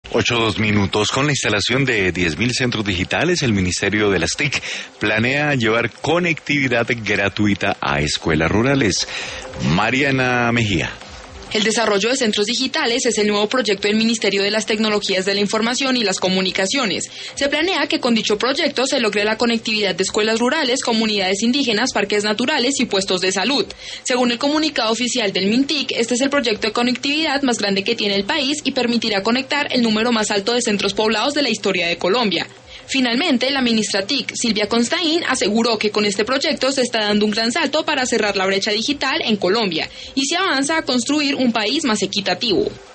8:02. Con la instalación de 10.000 centros digitales, el Ministerio de las TIC planea llevar conectividad gratuita a escuelas rurales. Mariana Mejía. El desarrollo de centros digitales es el nuevo proyecto del Ministerio de las Tecnologías de la Información y las Comunicaciones. Se planea que con dicho proyecto se logre la conectividad de escuelas rurales, comunidades indígenas, parques naturales y puestos de salud. Según el comunicado oficial del MINTIC, este es el proyecto de conectividad más grande que tiene el país y permitirá conectar el número más alto de centros poblados de la historia de Colombia. Finalmente, la ministra TIC, Silvia Constaín, aseguró que con este proyecto se está dando un gran salto para cerrar la brecha digital en Colombia y se avanza a construir un país más equitativo.